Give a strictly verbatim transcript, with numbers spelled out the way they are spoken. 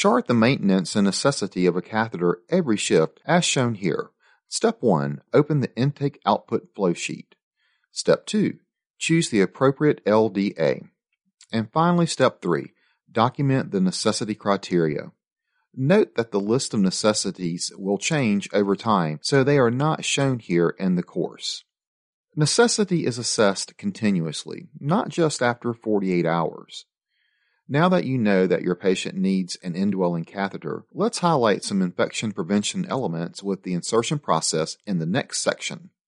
Chart the maintenance and necessity of a catheter every shift as shown here. Step one. Open the intake-output flow sheet. Step two. Choose the appropriate L D A. And finally, Step three. Document the necessity criteria. Note that the list of necessities will change over time, so they are not shown here in the course. Necessity is assessed continuously, not just after forty-eight hours. Now that you know that your patient needs an indwelling catheter, let's highlight some infection prevention elements with the insertion process in the next section.